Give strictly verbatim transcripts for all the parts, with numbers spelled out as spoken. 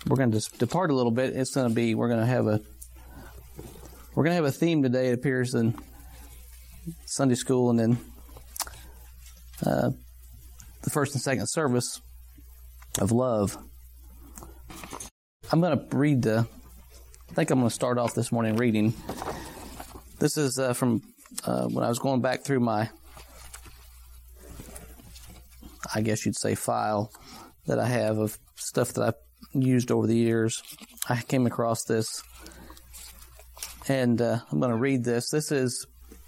we're going to depart a little bit. It's going to be, we're going to have a, we're going to have a theme today. It appears in Sunday school and then uh, the first and second service of love. I'm going to read the, I think I'm going to start off this morning reading. This is uh, from uh, when I was going back through my, I guess you'd say, file that I have of stuff that I've used over the years. I came across this, and uh, I'm going to read this. This is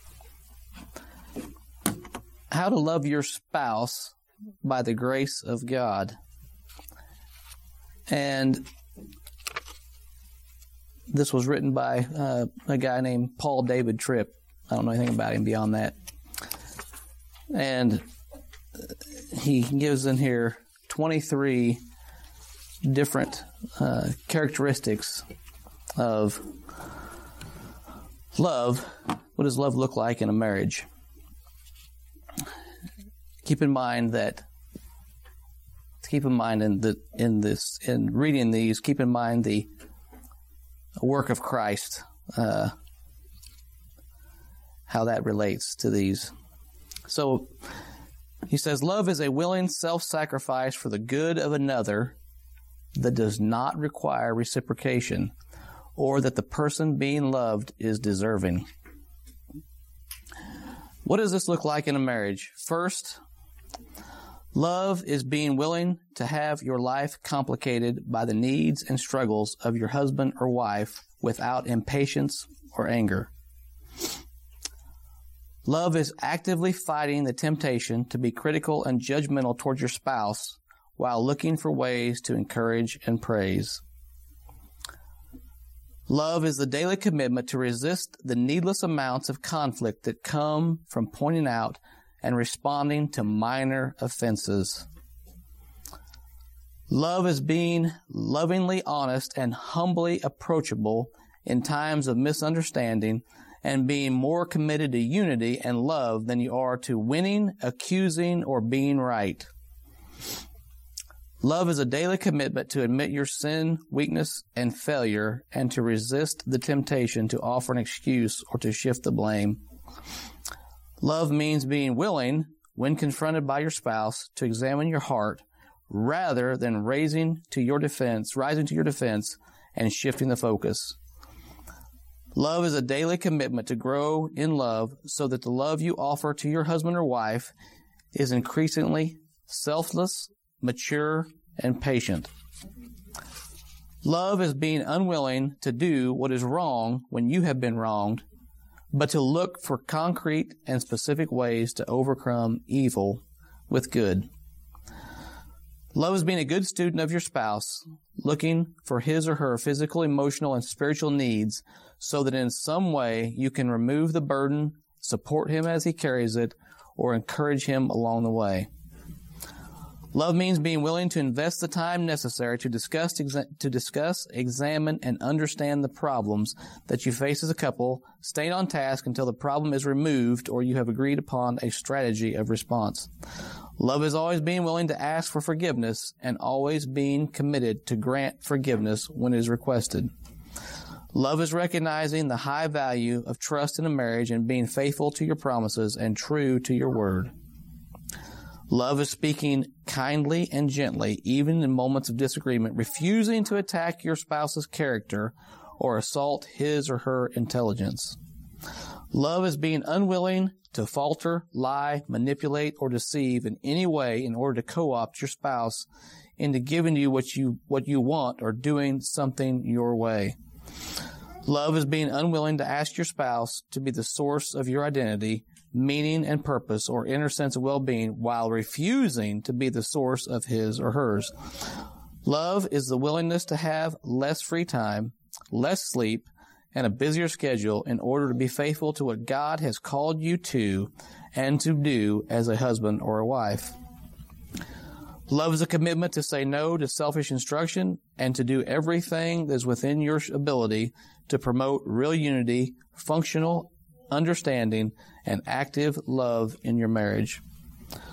How to Love Your Spouse by the Grace of God. And this was written by uh, a guy named Paul David Tripp. I don't know anything about him beyond that. And he gives in here twenty-three different uh, characteristics of love. What does love look like in a marriage? Keep in mind that, keep in mind in the in this in reading these, keep in mind the work of Christ, uh, how that relates to these. So he says, love is a willing self-sacrifice for the good of another that does not require reciprocation, or that the person being loved is deserving. What does this look like in a marriage? First, love is being willing to have your life complicated by the needs and struggles of your husband or wife without impatience or anger. Love is actively fighting the temptation to be critical and judgmental toward your spouse while looking for ways to encourage and praise. Love is the daily commitment to resist the needless amounts of conflict that come from pointing out and responding to minor offenses. Love is being lovingly honest and humbly approachable in times of misunderstanding, and being more committed to unity and love than you are to winning, accusing, or being right. Love is a daily commitment to admit your sin, weakness, and failure, and to resist the temptation to offer an excuse or to shift the blame. Love means being willing, when confronted by your spouse, to examine your heart rather than raising to your defense, rising to your defense and shifting the focus. Love is a daily commitment to grow in love so that the love you offer to your husband or wife is increasingly selfless, mature, and patient. Love is being unwilling to do what is wrong when you have been wronged, but to look for concrete and specific ways to overcome evil with good. Love is being a good student of your spouse, looking for his or her physical, emotional, and spiritual needs so that in some way you can remove the burden, support him as he carries it, or encourage him along the way. Love means being willing to invest the time necessary to discuss, exa- to discuss, examine, and understand the problems that you face as a couple, staying on task until the problem is removed or you have agreed upon a strategy of response. Love is always being willing to ask for forgiveness and always being committed to grant forgiveness when it is requested. Love is recognizing the high value of trust in a marriage and being faithful to your promises and true to your word. Love is speaking kindly and gently, even in moments of disagreement, refusing to attack your spouse's character or assault his or her intelligence. Love is being unwilling to falter, lie, manipulate, or deceive in any way in order to co-opt your spouse into giving you what you what you want or doing something your way. Love is being unwilling to ask your spouse to be the source of your identity, meaning and purpose, or inner sense of well-being while refusing to be the source of his or hers. Love is the willingness to have less free time, less sleep, and a busier schedule in order to be faithful to what God has called you to and to do as a husband or a wife. Love is a commitment to say no to selfish instruction and to do everything that is within your ability to promote real unity, functional understanding, and active love in your marriage.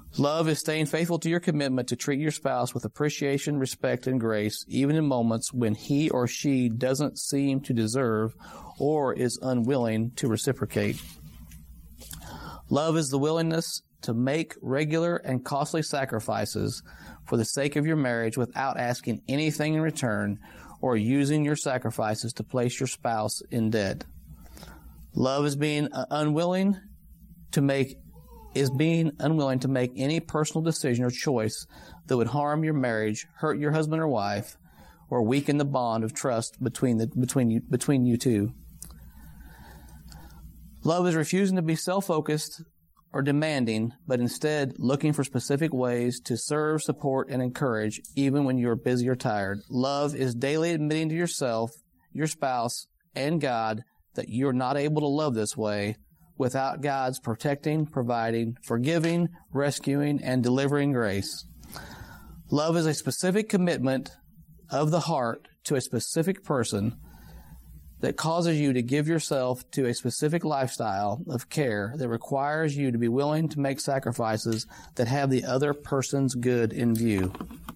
Love is staying faithful to your commitment to treat your spouse with appreciation, respect, and grace, even in moments when he or she doesn't seem to deserve or is unwilling to reciprocate. Love is the willingness to make regular and costly sacrifices for the sake of your marriage without asking anything in return or using your sacrifices to place your spouse in debt. Love is being unwilling to make is being unwilling to make any personal decision or choice that would harm your marriage, hurt your husband or wife, or weaken the bond of trust between the between you between you two. Love is refusing to be self-focused or demanding, but instead looking for specific ways to serve, support, and encourage even when you're busy or tired. Love is daily admitting to yourself, your spouse, and God that you're not able to love this way without God's protecting, providing, forgiving, rescuing, and delivering grace. Love is a specific commitment of the heart to a specific person that causes you to give yourself to a specific lifestyle of care that requires you to be willing to make sacrifices that have the other person's good in view.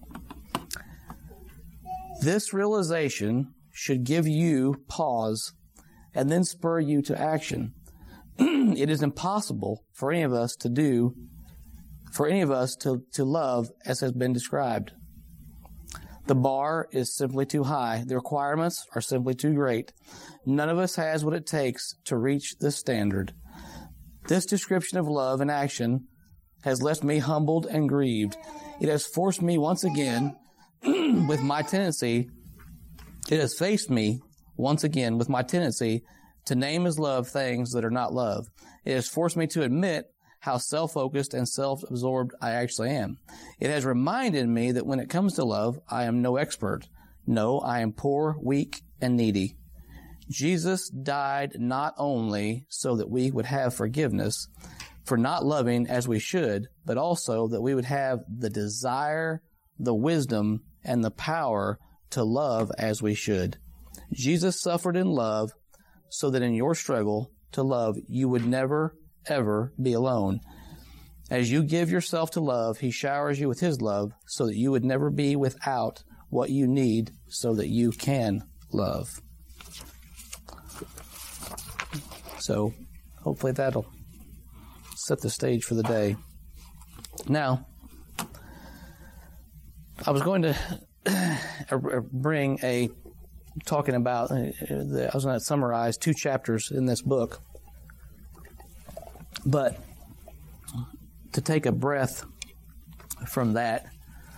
This realization should give you pause and then spur you to action. It is impossible for any of us to do, for any of us to, to love as has been described. The bar is simply too high. The requirements are simply too great. None of us has what it takes to reach this standard. This description of love in action has left me humbled and grieved. It has forced me once again with my tendency, it has faced me once again with my tendency to name as love things that are not love. It has forced me to admit how self-focused and self-absorbed I actually am. It has reminded me that when it comes to love, I am no expert. No, I am poor, weak, and needy. Jesus died not only so that we would have forgiveness for not loving as we should, but also that we would have the desire, the wisdom, and the power to love as we should. Jesus suffered in love so that in your struggle to love, you would never, ever be alone. As you give yourself to love, He showers you with His love so that you would never be without what you need so that you can love. So, hopefully that'll set the stage for the day. Now, I was going to bring a, talking about, I was going to summarize two chapters in this book. But to take a breath from that,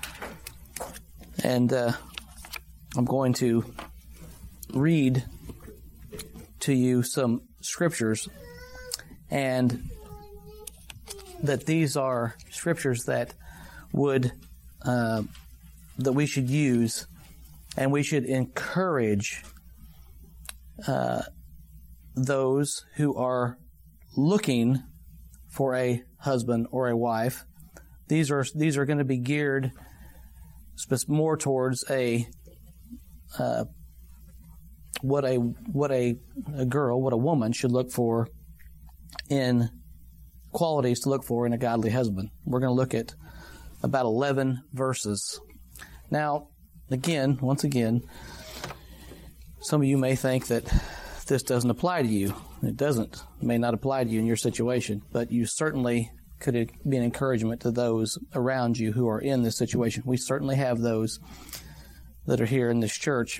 and uh, I'm going to read to you some scriptures, and that these are scriptures that would uh, that we should use, and we should encourage uh, those who are looking for a husband or a wife. These are these are going to be geared more towards a uh, what a what a, a girl, what a woman should look for in qualities to look for in a godly husband. We're going to look at about eleven verses. Now, again, once again, some of you may think that this doesn't apply to you. It doesn't. It may not apply to you in your situation, but you certainly could be an encouragement to those around you who are in this situation. We certainly have those that are here in this church.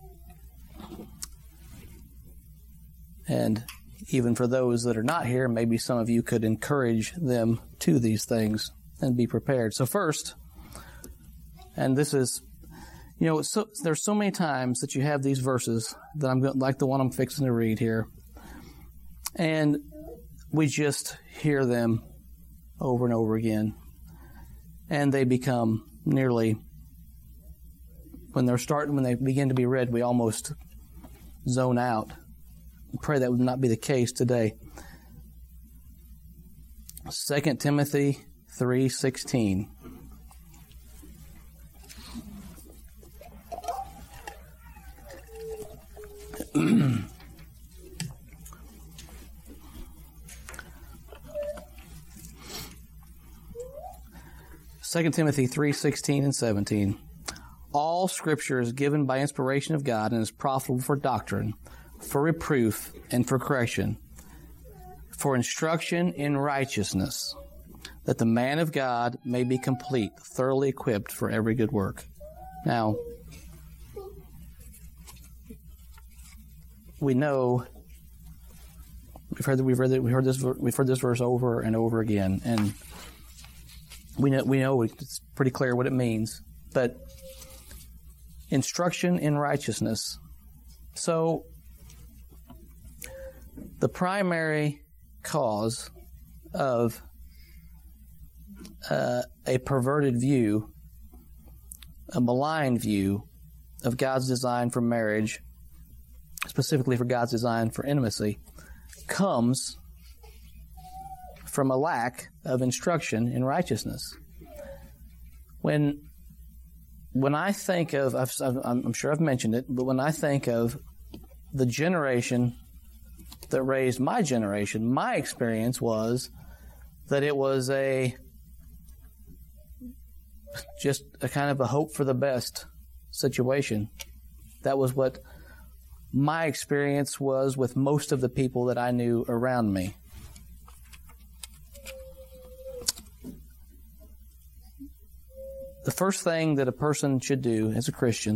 And even for those that are not here, maybe some of you could encourage them to these things and be prepared. So first, and this is, you know, so, there's so many times that you have these verses that I'm going, like the one I'm fixing to read here, and we just hear them over and over again, and they become nearly, when they're starting, when they begin to be read, we almost zone out. I pray that would not be the case today. Second Timothy three sixteen. Second Timothy three sixteen and seventeen. All Scripture is given by inspiration of God and is profitable for doctrine, for reproof, and for correction, for instruction in righteousness, that the man of God may be complete, thoroughly equipped for every good work. Now, we know we've heard that we've read that we heard this we've heard this verse over and over again, and we know we know it's pretty clear what it means. But instruction in righteousness. So the primary cause of uh, a perverted view, a malign view of God's design for marriage, specifically for God's design for intimacy, comes from a lack of instruction in righteousness. When when I think of, I've, I'm sure I've mentioned it, but when I think of the generation that raised my generation, my experience was that it was a just a kind of a hope for the best situation. That was what my experience was with most of the people that I knew around me. The first thing that a person should do as a Christian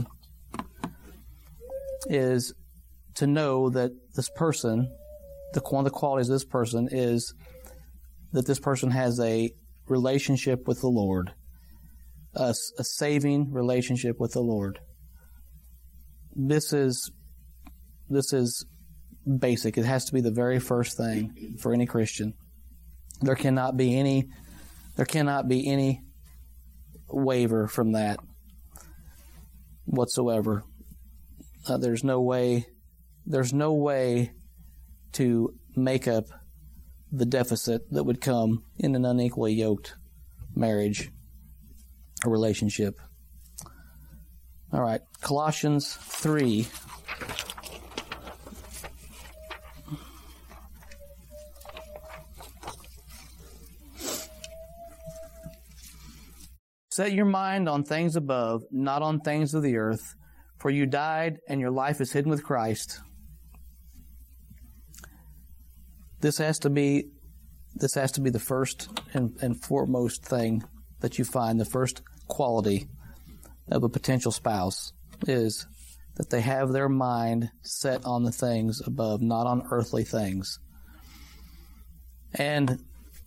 is to know that this person, the, one of the qualities of this person is that this person has a relationship with the Lord, a, a saving relationship with the Lord. This is this is basic. It has to be the very first thing for any Christian. There cannot be any there cannot be any waver from that whatsoever. Uh, there's no way there's no way to make up the deficit that would come in an unequally yoked marriage or relationship. All right, Colossians three. Set your mind on things above, not on things of the earth, for you died and your life is hidden with Christ. This has to be this has to be the first and, and foremost thing that you find, the first quality of a potential spouse, is that they have their mind set on the things above, not on earthly things. And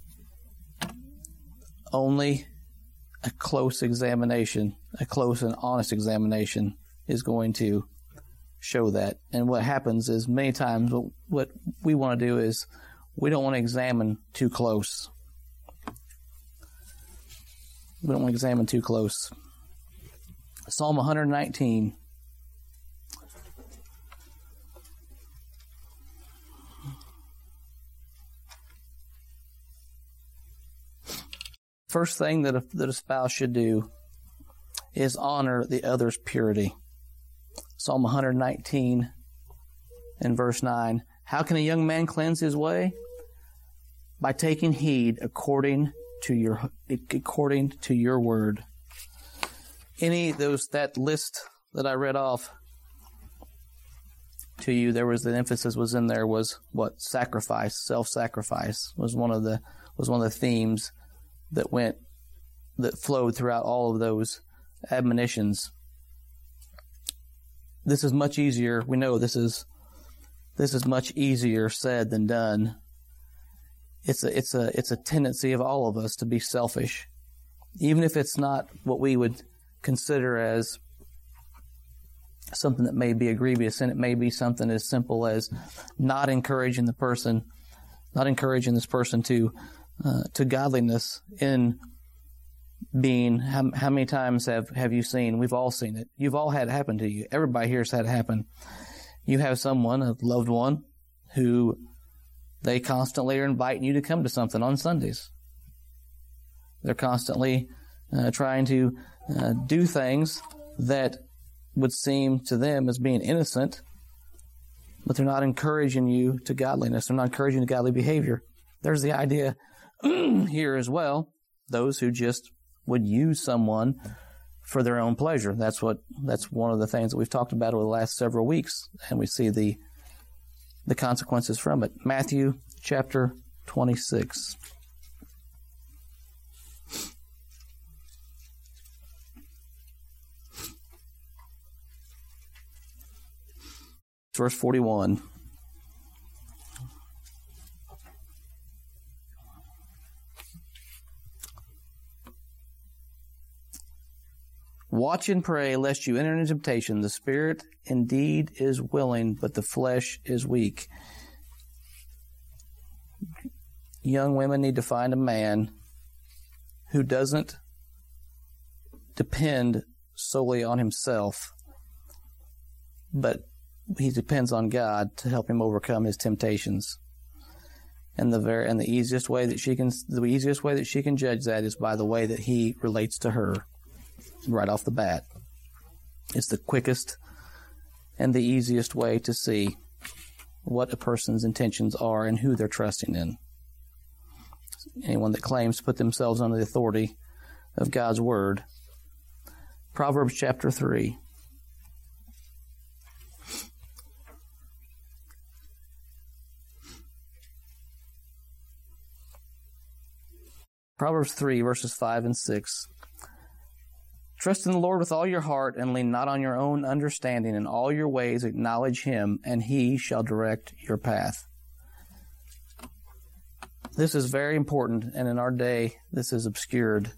only a close examination, a close and honest examination is going to show that. And what happens is many times what, what we want to do is we don't want to examine too close. We don't want to examine too close. Psalm one nineteen. First thing that a, that a spouse should do is honor the other's purity. Psalm one nineteen and verse nine. How can a young man cleanse his way? By taking heed according to your according to your word. Any those that list that I read off to you, there was the emphasis was in there was what? Sacrifice, self-sacrifice was one of the was one of the themes that went, that flowed throughout all of those admonitions. This is much easier. We know this is, this is much easier said than done. It's a, it's a, it's a tendency of all of us to be selfish, even if it's not what we would consider as something that may be a grievous sin. It may be something as simple as not encouraging the person, not encouraging this person to Uh, to godliness in being, how, how many times have, have you seen, we've all seen it, you've all had it happen to you, everybody here has had it happen. You have someone, a loved one, who they constantly are inviting you to come to something on Sundays. They're constantly uh, trying to uh, do things that would seem to them as being innocent, but they're not encouraging you to godliness, they're not encouraging you to godly behavior. There's the idea here as well, those who just would use someone for their own pleasure. That's what that's one of the things that we've talked about over the last several weeks, and we see the the consequences from it. Matthew chapter twenty-six. Verse forty-one. Watch and pray lest you enter into temptation. The spirit indeed is willing, but the flesh is weak. Young women need to find a man who doesn't depend solely on himself, but he depends on God to help him overcome his temptations. And the very and the easiest way that she can the easiest way that she can judge that is by the way that he relates to her right off the bat. It's the quickest and the easiest way to see what a person's intentions are and who they're trusting in. Anyone that claims to put themselves under the authority of God's Word. Proverbs chapter three. Proverbs three, verses five and six. Trust in the Lord with all your heart and lean not on your own understanding. In all your ways acknowledge Him, and He shall direct your path. This is very important, and in our day, this is obscured.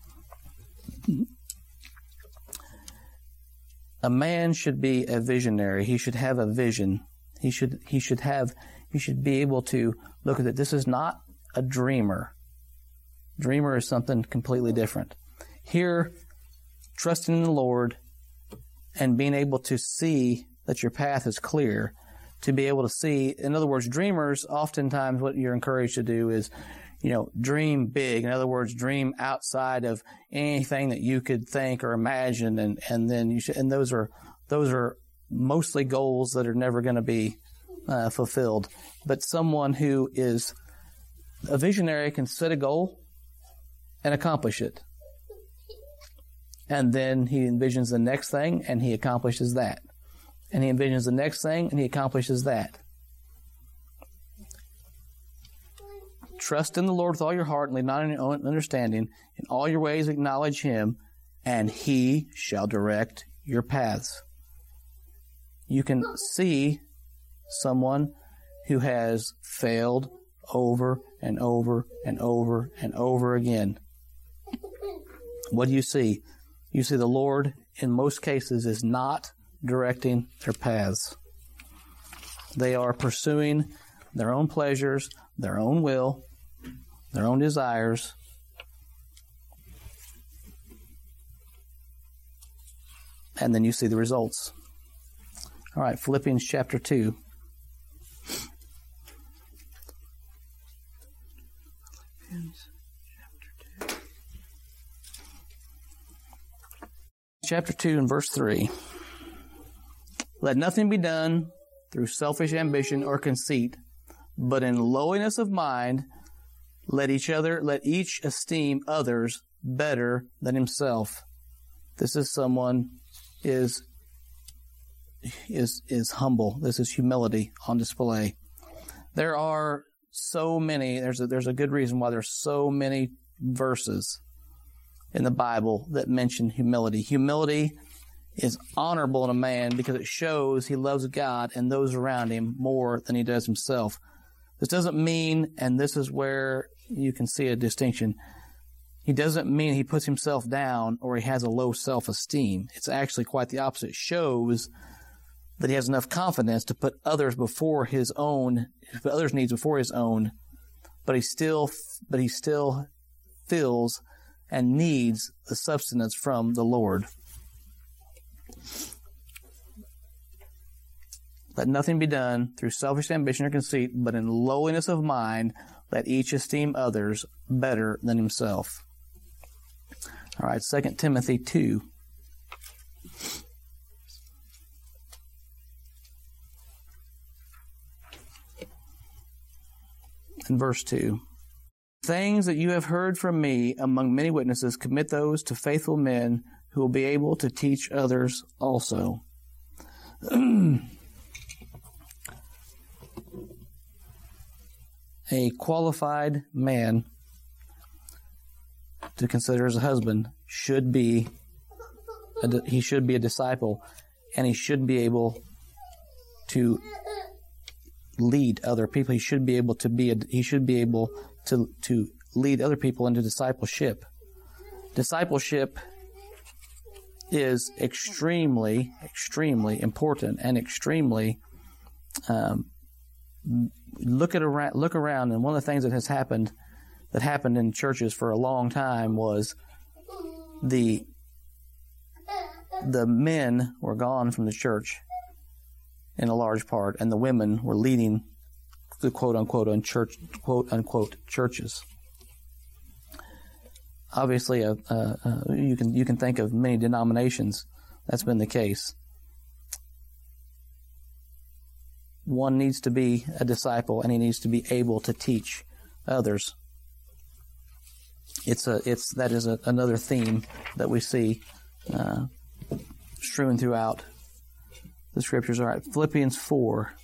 A man should be a visionary. He should have a vision. He should, he should have, he should be able to look at it. This is not a dreamer. Dreamer is something completely different. Here, trusting in the Lord and being able to see that your path is clear, to be able to see, in other words, dreamers, oftentimes what you're encouraged to do is, you know, dream big. In other words, dream outside of anything that you could think or imagine, and, and then you should, and those are, those are mostly goals that are never going to be uh, fulfilled. But someone who is a visionary can set a goal and accomplish it. And then he envisions the next thing, and he accomplishes that. And he envisions the next thing, and he accomplishes that. Trust in the Lord with all your heart, and lean not on your own understanding. In all your ways acknowledge Him, and He shall direct your paths. You can see someone who has failed over and over and over and over again. What do you see? You see the Lord, in most cases, is not directing their paths. They are pursuing their own pleasures, their own will, their own desires. And then you see the results. All right, Philippians chapter two. Chapter two and verse three. Let nothing be done through selfish ambition or conceit, but in lowliness of mind, let each other, let each esteem others better than himself. This is someone is is is humble. This is humility on display. There are so many. There's a, there's a good reason why there's so many verses in the Bible that mention humility. Humility is honorable in a man because it shows he loves God and those around him more than he does himself. This doesn't mean, and this is where you can see a distinction, he doesn't mean he puts himself down or he has a low self-esteem. It's actually quite the opposite. It shows that he has enough confidence to put others before his own, put others' needs before his own, but he still, but he still feels and needs the sustenance from the Lord. Let nothing be done through selfish ambition or conceit, but in lowliness of mind, let each esteem others better than himself. All right, Second Timothy two. In verse two. Things that you have heard from me among many witnesses, commit those to faithful men who will be able to teach others also. A qualified man to consider as a husband should be a, he should be a disciple, and he should be able to lead other people. He should be able to be a, he should be able to to lead other people into discipleship. Discipleship is extremely, extremely important and extremely um, look at around look around and one of the things that has happened that happened in churches for a long time was the the men were gone from the church in a large part, and the women were leading the quote unquote on church quote unquote churches. Obviously, uh, uh, you can you can think of many denominations that's been the case. One needs to be a disciple, and he needs to be able to teach others. It's a it's that is a, another theme that we see uh, strewn throughout the scriptures. All right, Philippians four.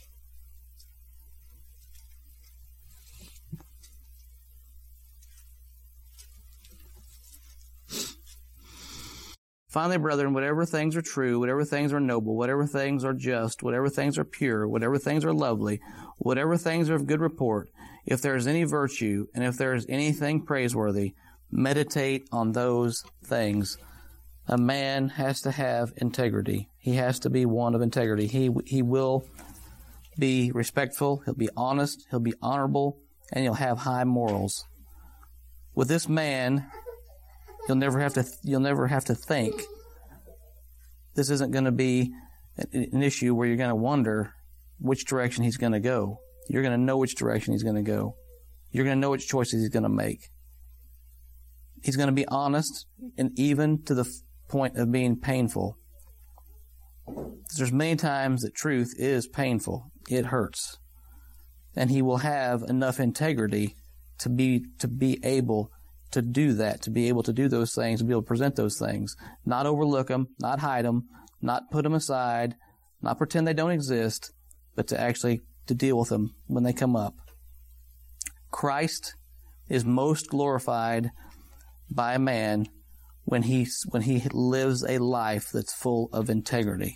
Finally, brethren, whatever things are true, whatever things are noble, whatever things are just, whatever things are pure, whatever things are lovely, whatever things are of good report, if there is any virtue, and if there is anything praiseworthy, meditate on those things. A man has to have integrity. He has to be one of integrity. He he will be respectful, he'll be honest, he'll be honorable, and he'll have high morals. With this man, You'll never have to. You'll never have to think. This isn't going to be an issue where you're going to wonder which direction he's going to go. You're going to know which direction he's going to go. You're going to know which choices he's going to make. He's going to be honest, and even to the point of being painful. There's many times that truth is painful. It hurts, and he will have enough integrity to be to be able. to do that, to be able to do those things, to be able to present those things. Not overlook them, not hide them, not put them aside, not pretend they don't exist, but to actually to deal with them when they come up. Christ is most glorified by a man when he, when he lives a life that's full of integrity.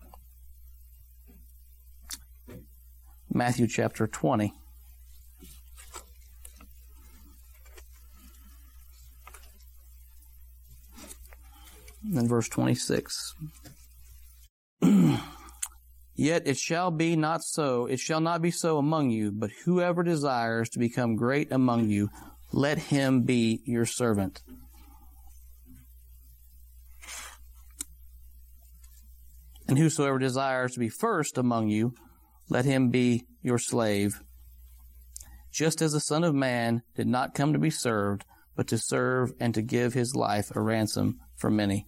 Matthew chapter twenty. In verse twenty-six. Yet it shall be not so, it shall not be so among you, but whoever desires to become great among you, let him be your servant. And whosoever desires to be first among you, let him be your slave. Just as the Son of Man did not come to be served, but to serve and to give his life a ransom for many.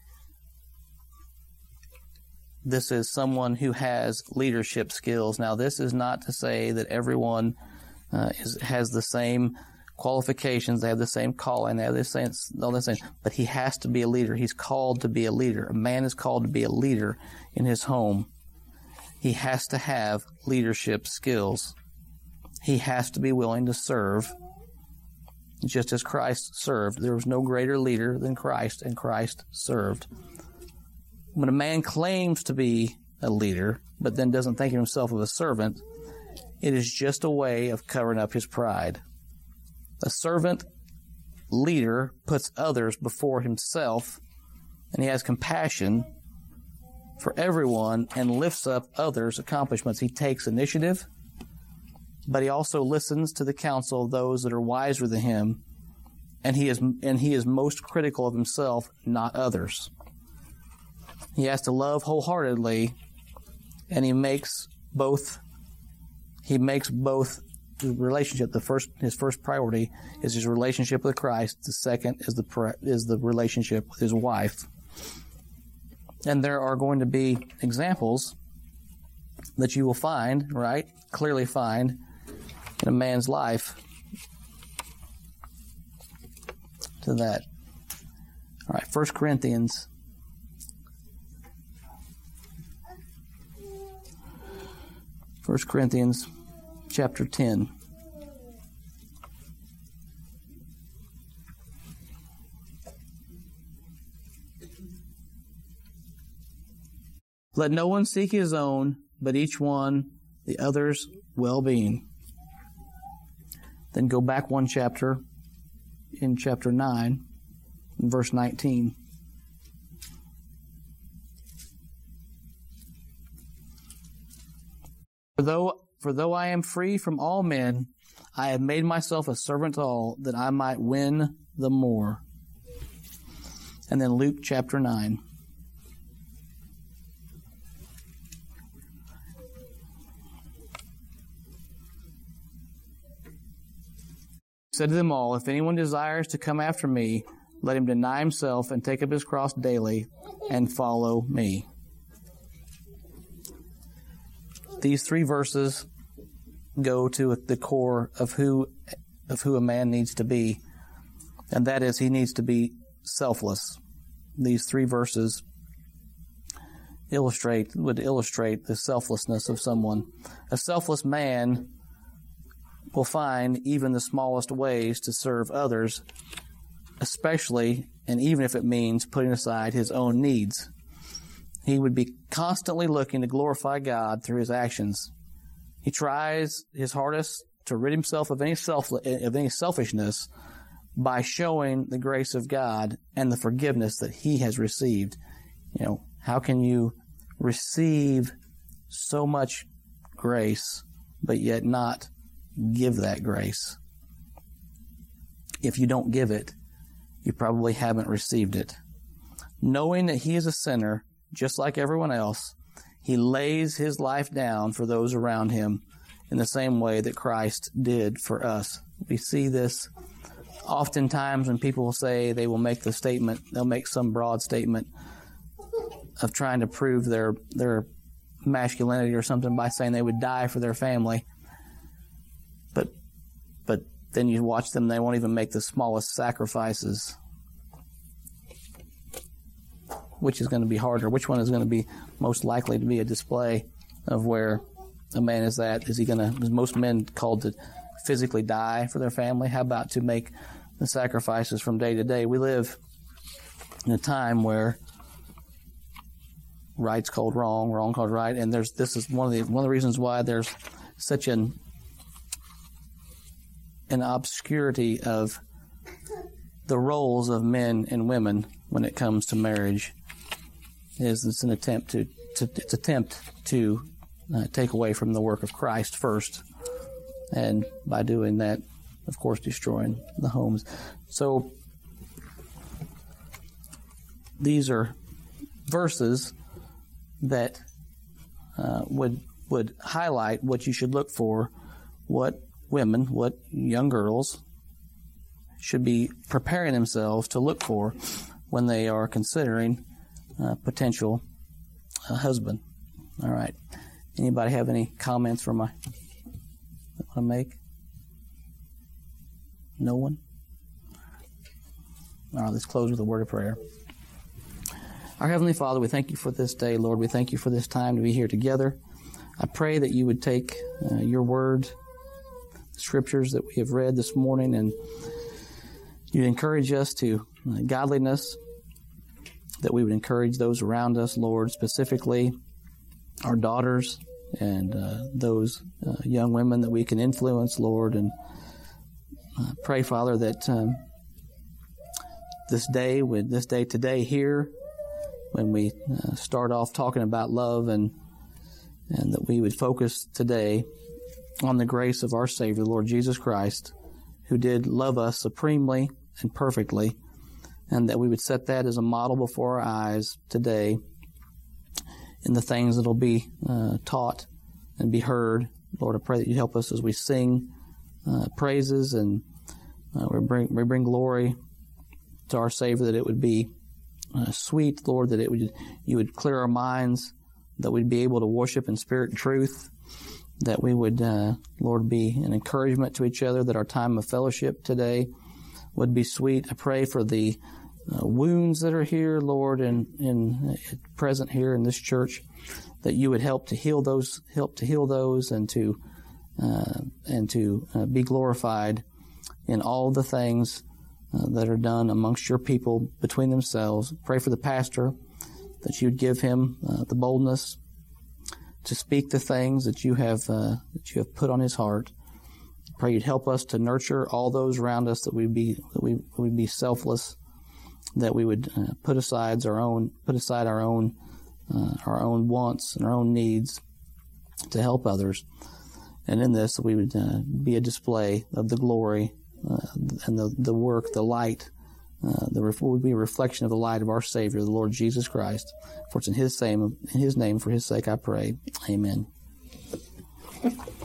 This is someone who has leadership skills. Now, this is not to say that everyone uh, is, has the same qualifications, they have the same calling, they have the same, all the same, but he has to be a leader. He's called to be a leader. A man is called to be a leader in his home. He has to have leadership skills. He has to be willing to serve, just as Christ served. There was no greater leader than Christ, and Christ served. When a man claims to be a leader, but then doesn't think of himself as a servant, it is just a way of covering up his pride. A servant leader puts others before himself, and he has compassion for everyone and lifts up others' accomplishments. He takes initiative, but he also listens to the counsel of those that are wiser than him, and he is and he is most critical of himself, not others. He has to love wholeheartedly, and he makes both. He makes both the relationship. The first, his first priority is his relationship with Christ. The second is the is the relationship with his wife. And there are going to be examples that you will find, right, clearly find in a man's life to that. All right, First Corinthians. First Corinthians chapter ten. Let no one seek his own, but each one the other's well-being. Then go back one chapter in chapter nine, in verse nineteen. For though, for though I am free from all men, I have made myself a servant to all, that I might win the more. And then Luke chapter nine. Said to them all, if anyone desires to come after me, let him deny himself and take up his cross daily and follow me. These three verses go to the core of who of who a man needs to be, and that is he needs to be selfless. These three verses illustrate would illustrate the selflessness of someone. A selfless man will find even the smallest ways to serve others, especially and even if it means putting aside his own needs. He would be constantly looking to glorify God through his actions. He tries his hardest to rid himself of any self of any selfishness by showing the grace of God and the forgiveness that he has received. You know, how can you receive so much grace but yet not give that grace? If you don't give it, you probably haven't received it. Knowing that he is a sinner, just like everyone else, he lays his life down for those around him in the same way that Christ did for us. We see this oftentimes when people will say they will make the statement, they'll make some broad statement of trying to prove their their masculinity or something by saying they would die for their family. But but then you watch them, they won't even make the smallest sacrifices. Which is going to be harder? Which one is going to be most likely to be a display of where a man is at? Is he going to, is most men called to physically die for their family? How about to make the sacrifices from day to day? We live in a time where right's called wrong, wrong called right, and there's this is one of the one of the reasons why there's such an an obscurity of the roles of men and women when it comes to marriage. Is it's an attempt to, to it's attempt to uh, take away from the work of Christ first, and by doing that, of course, destroying the homes. So these are verses that uh, would would highlight what you should look for, what women, what young girls should be preparing themselves to look for when they are considering a potential uh, husband. All right. Anybody have any comments from my want to make? No one? All right, let's close with a word of prayer. Our Heavenly Father, we thank you for this day, Lord. We thank you for this time to be here together. I pray that you would take uh, your word, the scriptures that we have read this morning, and you encourage us to uh, godliness, that we would encourage those around us, Lord, specifically our daughters and uh, those uh, young women that we can influence, Lord. And uh, pray, Father, that um, this day, with this day today here, when we uh, start off talking about love, and and that we would focus today on the grace of our Savior, Lord Jesus Christ, who did love us supremely and perfectly, and that we would set that as a model before our eyes today in the things that will be uh, taught and be heard. Lord, I pray that you help us as we sing uh, praises and uh, we bring we bring glory to our Savior, that it would be uh, sweet, Lord, that it would you would clear our minds, that we'd be able to worship in spirit and truth, that we would, uh, Lord, be an encouragement to each other, that our time of fellowship today would be sweet. I pray for the uh, wounds that are here, Lord, and, and uh, present here in this church, that you would help to heal those, help to heal those, and to uh, and to uh, be glorified in all the things uh, that are done amongst your people between themselves. Pray for the pastor, that you'd give him uh, the boldness to speak the things that you have uh, that you have put on his heart. Pray you'd help us to nurture all those around us, that we be that we we be selfless, that we would uh, put aside our own put aside our own uh, our own wants and our own needs to help others. And in this, we would uh, be a display of the glory uh, and the the work, the light. Uh, the ref- would be a reflection of the light of our Savior, the Lord Jesus Christ. For it's in His name, in His name, for His sake, I pray. Amen.